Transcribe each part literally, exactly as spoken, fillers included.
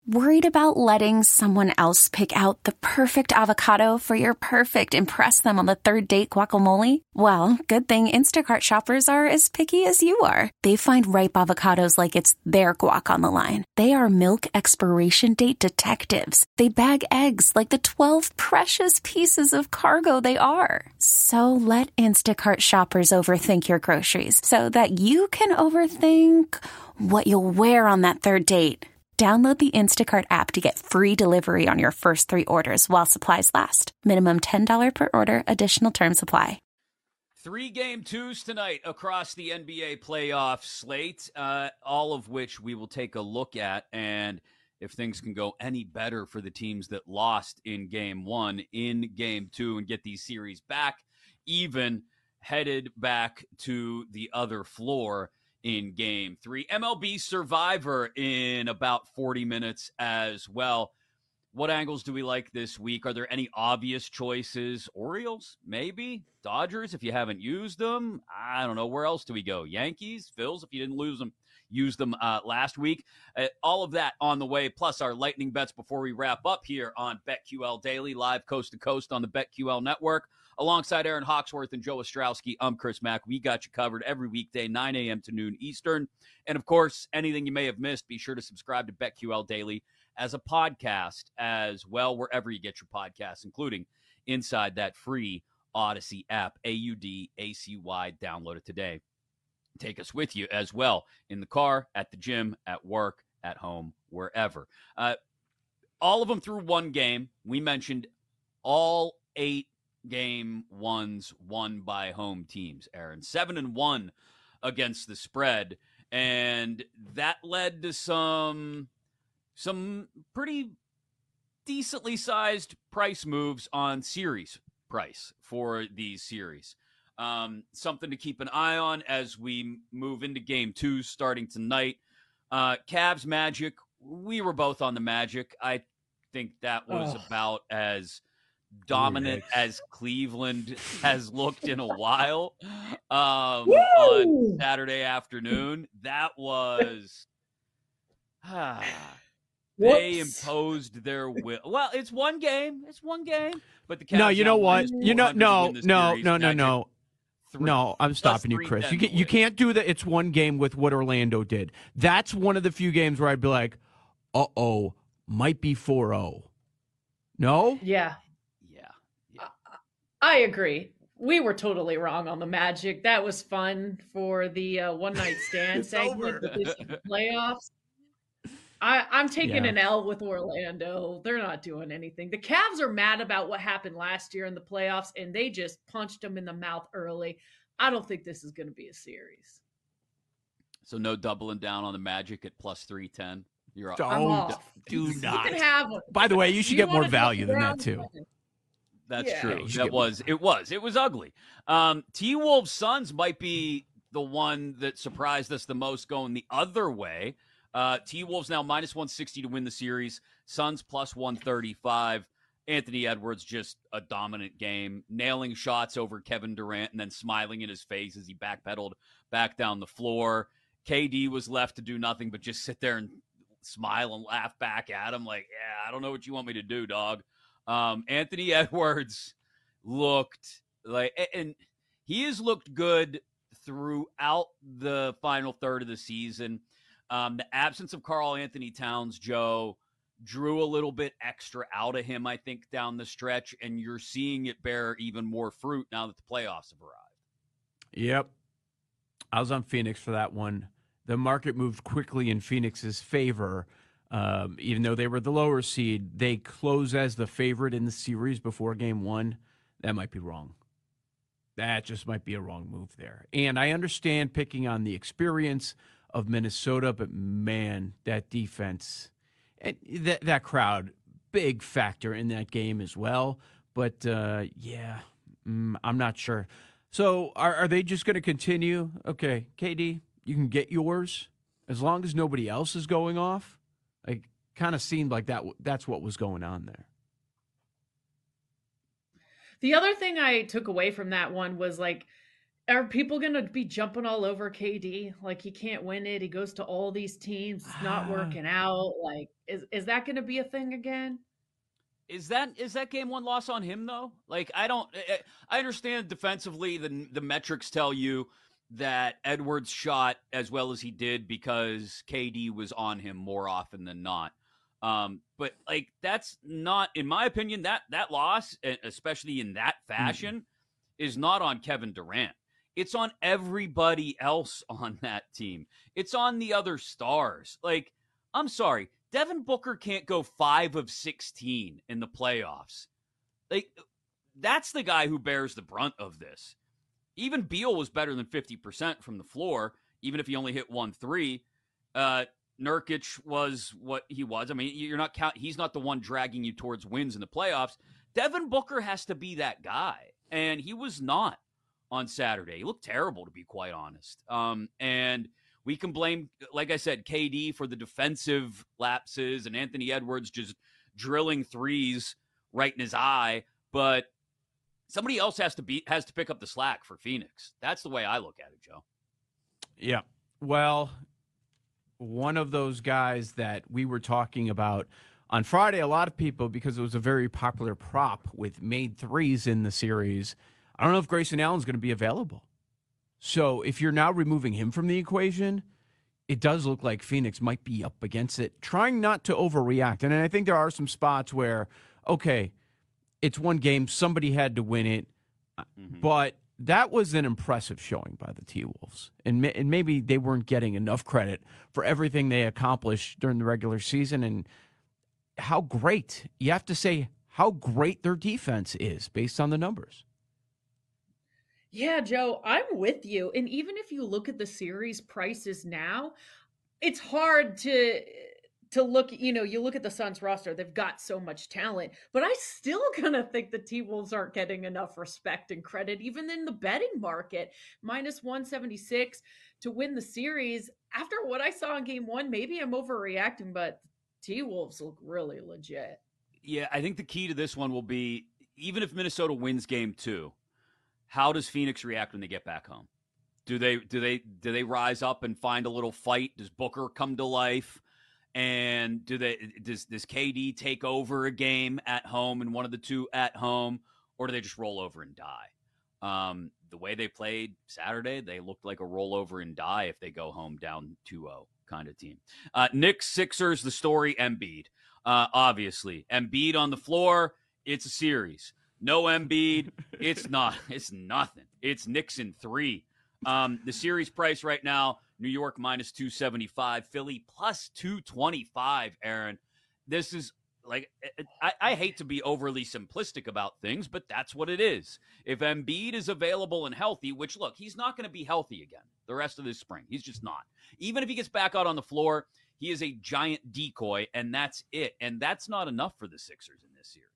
Worried about letting someone else pick out the perfect avocado for your perfect impress them on the third date guacamole? Well, good thing Instacart shoppers are as picky as you are. They find ripe avocados like it's their guac on the line. They are milk expiration date detectives. They bag eggs like the twelve precious pieces of cargo they are. So let Instacart shoppers overthink your groceries so that you can overthink what you'll wear on that third date. Download the Instacart app to get free delivery on your first three orders while supplies last. Minimum ten dollars per order. Additional terms apply. Three game twos tonight across the N B A playoff slate, uh, all of which we will take a look at. And if things can go any better for the teams that lost in game one, in game two, and get these series back, even headed back to the other floor in game three. M L B Survivor in about forty minutes as well. What angles do we like this week? Are there any obvious choices? Orioles, maybe. Dodgers, if you haven't used them. I don't know. Where else do we go? Yankees, Phils, if you didn't lose them, use them uh, last week. Uh, all of that on the way, plus our lightning bets before we wrap up here on BetQL Daily, live coast to coast on the BetQL Network. Alongside Aaron Hawksworth and Joe Ostrowski, I'm Chris Mack. We got you covered every weekday, nine a.m. to noon Eastern. And, of course, anything you may have missed, be sure to subscribe to BetQL Daily as a podcast as well, wherever you get your podcasts, including inside that free Odyssey app, A U D A C Y. Download it today. Take us with you as well in the car, at the gym, at work, at home, wherever. Uh, all of them through one game. We mentioned all eight game ones won by home teams, Aaron. Seven and one against the spread. And that led to some, some pretty decently sized price moves on series price for these series. Um, something to keep an eye on as we move into game two starting tonight. Uh, Cavs Magic, we were both on the Magic. I think that was oh. about as dominant as Cleveland has looked in a while um, on Saturday afternoon. That was ah, they imposed their will. Well, it's one game. It's one game. But the Cavs no, you know what? You know, no, no, series. no, no, Magic, no. three, no, I'm stopping you, Chris. You, can, you can't do that. It's one game with what Orlando did. That's one of the few games where I'd be like, uh-oh, might be four oh. No? Yeah. I agree. We were totally wrong on the Magic. That was fun for the uh, one night stand segment of the playoffs. I, I'm taking yeah. an L with Orlando. They're not doing anything. The Cavs are mad about what happened last year in the playoffs, and they just punched them in the mouth early. I don't think this is going to be a series. So no doubling down on the Magic at plus three ten. You're off. I'm off. Do you not. Can have one. By the way, you should you get more value than that too. That's yeah. true. That was it was it was ugly. Um, T-Wolves Suns might be the one that surprised us the most going the other way. Uh, T-Wolves now minus one sixty to win the series. Suns plus one thirty-five. Anthony Edwards just a dominant game, nailing shots over Kevin Durant and then smiling in his face as he backpedaled back down the floor. K D was left to do nothing but just sit there and smile and laugh back at him like, yeah, I don't know what you want me to do, dog. Um, Anthony Edwards looked like, and he has looked good throughout the final third of the season. Um, the absence of Karl Anthony Towns, Joe, drew a little bit extra out of him, I think, down the stretch, and you're seeing it bear even more fruit now that the playoffs have arrived. Yep. I was on Phoenix for that one. The market moved quickly in Phoenix's favor. Um, even though they were the lower seed, they close as the favorite in the series before game one. That might be wrong. That just might be a wrong move there. And I understand picking on the experience of Minnesota, but man, that defense and that that crowd, big factor in that game as well. But uh, yeah, mm, I'm not sure. So are are they just going to continue? Okay, K D, you can get yours as long as nobody else is going off. Like, kind of seemed like that. That's what was going on there. The other thing I took away from that one was like, Are people going to be jumping all over K D? Like, he can't win it. He goes to all these teams. It's not working out. Like, is is that going to be a thing again? Is that is that game one loss on him though? Like, I don't. I understand defensively the the metrics tell you that Edwards shot as well as he did because K D was on him more often than not. Um, but like, that's not, in my opinion, that that loss, especially in that fashion, mm-hmm. is not on Kevin Durant. It's on everybody else on that team. It's on the other stars. Like, I'm sorry, Devin Booker can't go five of sixteen in the playoffs. Like, that's the guy who bears the brunt of this. Even Beal was better than fifty percent from the floor, even if he only hit one three. Uh, Nurkic was what he was. I mean, you're not count. He's not the one dragging you towards wins in the playoffs. Devin Booker has to be that guy, and he was not on Saturday. He looked terrible, to be quite honest. Um, and we can blame, like I said, K D for the defensive lapses and Anthony Edwards just drilling threes right in his eye. But somebody else has to be has to pick up the slack for Phoenix. That's the way I look at it, Joe. Yeah. Well, one of those guys that we were talking about on Friday, a lot of people, because it was a very popular prop with made threes in the series, I don't know if Grayson Allen's going to be available. So if you're now removing him from the equation, it does look like Phoenix might be up against it, trying not to overreact. And I think there are some spots where, okay, it's one game, somebody had to win it, mm-hmm. but that was an impressive showing by the T-Wolves. And, and maybe they weren't getting enough credit for everything they accomplished during the regular season and how great, you have to say, how great their defense is based on the numbers. Yeah, Joe, I'm with you. And even if you look at the series prices now, it's hard to to look, you know, you look at the Suns roster, they've got so much talent, but I still kind of think the T-Wolves aren't getting enough respect and credit, even in the betting market. minus one seventy-six to win the series. After what I saw in game one, maybe I'm overreacting, but T-Wolves look really legit. Yeah, I think the key to this one will be, even if Minnesota wins game two, how does Phoenix react when they get back home? Do they do they do they rise up and find a little fight? Does Booker come to life? And do they does does K D take over a game at home and one of the two at home, or do they just roll over and die? Um, the way they played Saturday, they looked like a rollover and die if they go home down two oh kind of team. Uh, Knicks Sixers, the story, Embiid. Uh, obviously, Embiid on the floor, it's a series. No Embiid, it's not. It's nothing. It's Knicks in three. Um, the series price right now, New York minus two seventy-five, Philly plus two twenty-five, Aaron. This is like, I, I hate to be overly simplistic about things, but that's what it is. If Embiid is available and healthy, which, look, he's not going to be healthy again the rest of this spring. He's just not. Even if he gets back out on the floor, he is a giant decoy, and that's it. And that's not enough for the Sixers in this series.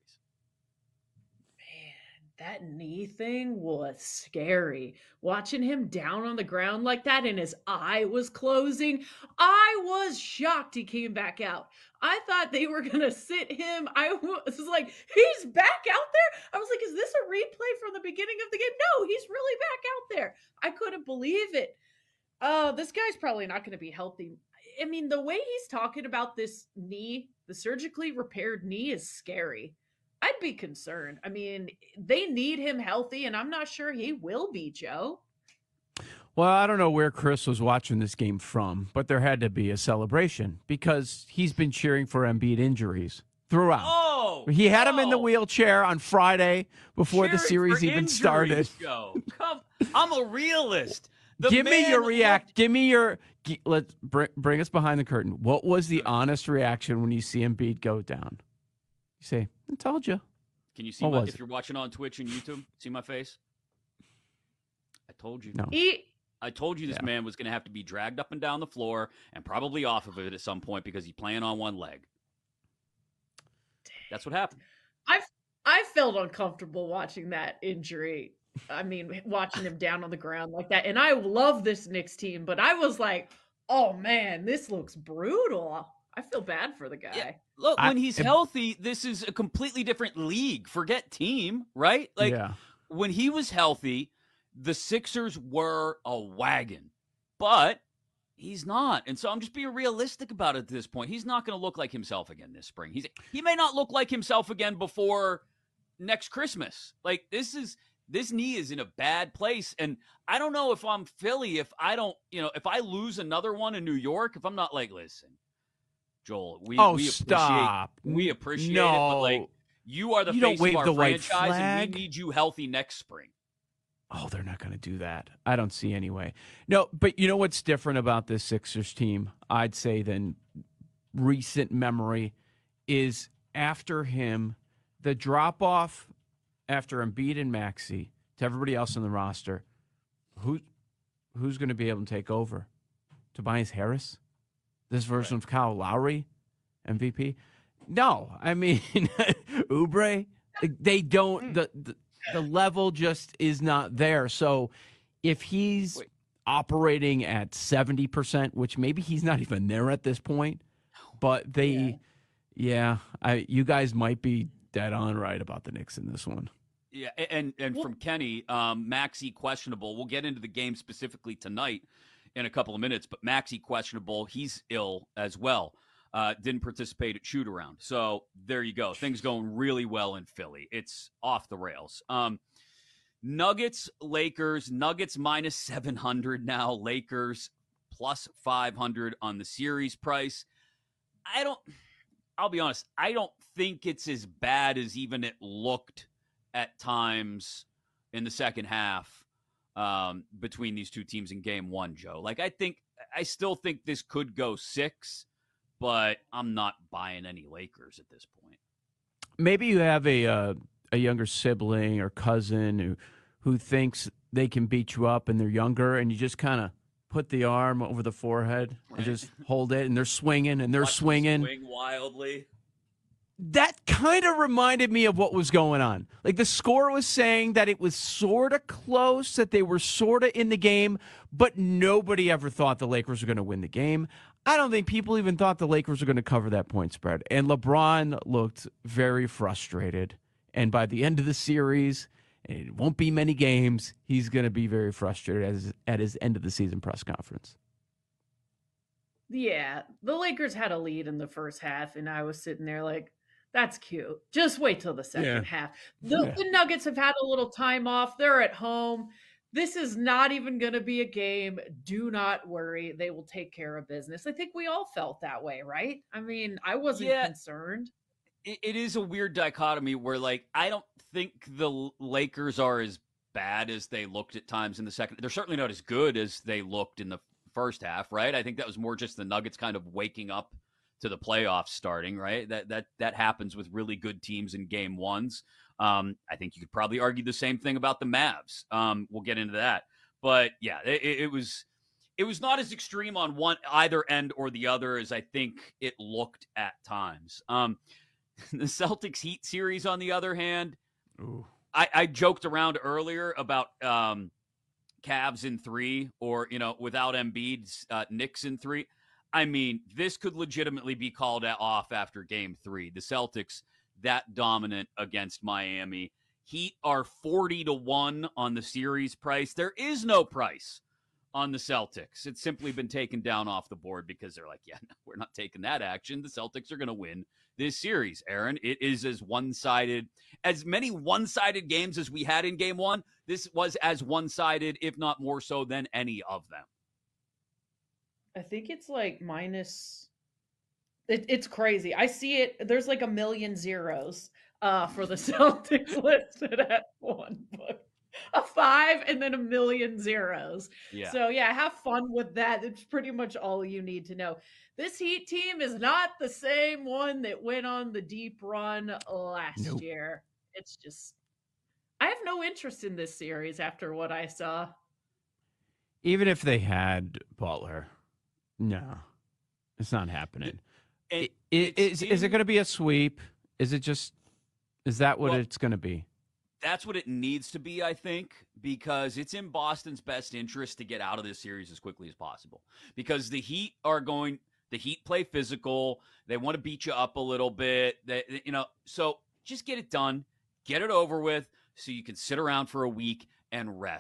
That knee thing was scary. Watching him down on the ground like that and his eye was closing, I was shocked he came back out. I thought they were going to sit him. I was like, he's back out there? I was like, is this a replay from the beginning of the game? No, he's really back out there. I couldn't believe it. Oh, this guy's probably not going to be healthy. I mean, the way he's talking about this knee, the surgically repaired knee, is scary. I'd be concerned. I mean, they need him healthy, and I'm not sure he will be, Joe. Well, I don't know where Chris was watching this game from, but there had to be a celebration because he's been cheering for Embiid injuries throughout. Oh, he had oh. him in the wheelchair on Friday before Cheering the series even injuries, started. Joe. Come, I'm a realist. The Give me your react. Looked- Give me your. Let's bring, bring us behind the curtain. What was the honest reaction when you see Embiid go down? You say, I told you. Can you see what my, was if it? you're watching on Twitch and YouTube, see my face? I told you. No. He, I told you this yeah. man was going to have to be dragged up and down the floor and probably off of it at some point because he's playing on one leg. That's what happened. I I felt uncomfortable watching that injury. I mean, watching him down on the ground like that. And I love this Knicks team, but I was like, oh man, this looks brutal. I feel bad for the guy. Yeah. Look, I, when he's it, healthy, this is a completely different league. Forget team, right? Like yeah. when he was healthy, the Sixers were a wagon, but he's not. And so I'm just being realistic about it at this point. He's not going to look like himself again this spring. He's He may not look like himself again before next Christmas. Like, this is this knee is in a bad place. And I don't know if I'm Philly, if I don't, you know, if I lose another one in New York, if I'm not like, listen, Joel, we, oh, we stop. appreciate, we appreciate no. it, but like, you are the you face don't wave of our the white franchise, flag. and we need you healthy next spring. Oh, they're not going to do that. I don't see anyway. No, but you know what's different about this Sixers team, I'd say, than recent memory is after him, the drop-off after Embiid and Maxey to everybody else on the roster, who, who's going to be able to take over? Tobias Harris? This version right. of Kyle Lowry, M V P? No. I mean, Oubre, they don't... the, the The level just is not there. So if he's Wait. operating at seventy percent, which maybe he's not even there at this point, but they, yeah, yeah I, you guys might be dead on right about the Knicks in this one. Yeah, and and well, from Kenny, um, Maxey questionable. We'll get into the game specifically tonight in a couple of minutes, but Maxey questionable. He's ill as well. Uh, didn't participate at shoot around. So there you go. Things going really well in Philly. It's off the rails. Um, Nuggets, Lakers, Nuggets minus seven hundred now. Lakers plus five hundred on the series price. I don't, I'll be honest, I don't think it's as bad as even it looked at times in the second half um, between these two teams in game one, Joe. Like, I think, I still think this could go six. But I'm not buying any Lakers at this point. Maybe you have a uh, a younger sibling or cousin who who thinks they can beat you up and they're younger, and you just kind of put the arm over the forehead right. and just hold it, and they're swinging and they're Watch swinging. Swing wildly. That kind of reminded me of what was going on. Like, the score was saying that it was sort of close, that they were sort of in the game, but nobody ever thought the Lakers were going to win the game. I don't think people even thought the Lakers were going to cover that point spread. And LeBron looked very frustrated. And by the end of the series, and it won't be many games, he's going to be very frustrated at his, at his end of the season press conference. Yeah, the Lakers had a lead in the first half, and I was sitting there like, that's cute. Just wait till the second yeah. half. The, yeah. the Nuggets have had a little time off. They're at home. This is not even going to be a game. Do not worry. They will take care of business. I think we all felt that way, right? I mean, I wasn't yeah. concerned. It, it is a weird dichotomy where, like, I don't think the Lakers are as bad as they looked at times in the second. They're certainly not as good as they looked in the first half, right? I think that was more just the Nuggets kind of waking up to the playoffs starting, right? That that that happens with really good teams in game ones. Um, I think you could probably argue the same thing about the Mavs. Um, we'll get into that, but yeah, it, it was it was not as extreme on one either end or the other as I think it looked at times. Um, the Celtics Heat series, on the other hand, I, I joked around earlier about um, Cavs in three, or you know, without Embiid, uh, Knicks in three. I mean, this could legitimately be called off after game three. The Celtics that dominant against Miami. Heat are forty to one on the series price. There is no price on the Celtics. It's simply been taken down off the board because they're like, yeah, no, we're not taking that action. The Celtics are going to win this series, Aaron. It is as one-sided, as many one-sided games as we had in game one. This was as one-sided, if not more so, than any of them. I think it's like minus. It, it's crazy. I see it. There's like a million zeros uh, for the Celtics listed at one book. A five and then a million zeros. Yeah. So, yeah, have fun with that. It's pretty much all you need to know. This Heat team is not the same one that went on the deep run last nope. year. It's just, I have no interest in this series after what I saw. Even if they had Butler. No, it's not happening. It, it, is, is it going to be a sweep? Is it just, is that what well, it's going to be? That's what it needs to be, I think, because it's in Boston's best interest to get out of this series as quickly as possible. Because the Heat are going, the Heat play physical. They want to beat you up a little bit. They, you know, so just get it done, get it over with so you can sit around for a week and rest.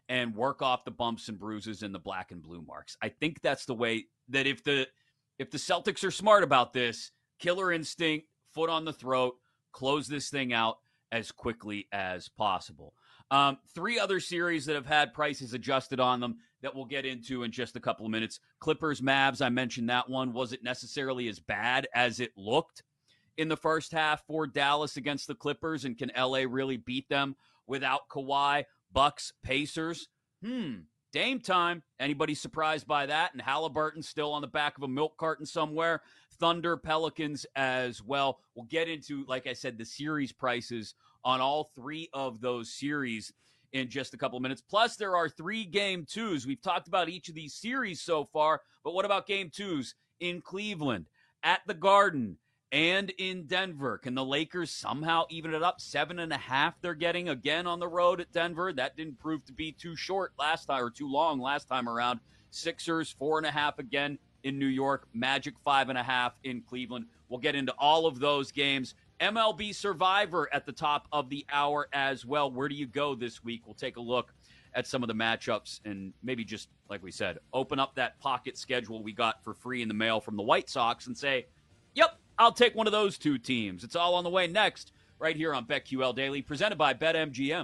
and work off the bumps and bruises and the black and blue marks. I think that's the way that if the if the Celtics are smart about this, killer instinct, foot on the throat, close this thing out as quickly as possible. Um, three other series that have had prices adjusted on them that we'll get into in just a couple of minutes. Clippers, Mavs, I mentioned that one. Was it necessarily as bad as it looked in the first half for Dallas against the Clippers? And can L A really beat them without Kawhi? Bucks, Pacers. Hmm, Dame time. Anybody surprised by that? And Halliburton still on the back of a milk carton somewhere. Thunder, Pelicans as well. We'll get into, like I said, the series prices on all three of those series in just a couple of minutes. Plus, there are three game twos. We've talked about each of these series so far, but what about game twos in Cleveland, at the Garden, and in Denver? Can the Lakers somehow even it up? Seven and a half they're getting again on the road at Denver. That didn't prove to be too short last time or too long last time around. Sixers, four and a half again in New York. Magic, five and a half in Cleveland. We'll get into all of those games. M L B Survivor at the top of the hour as well. Where do you go this week? We'll take a look at some of the matchups and maybe just, like we said, open up that pocket schedule we got for free in the mail from the White Sox and say, yep, I'll take one of those two teams. It's all on the way next, right here on BetQL Daily, presented by BetMGM.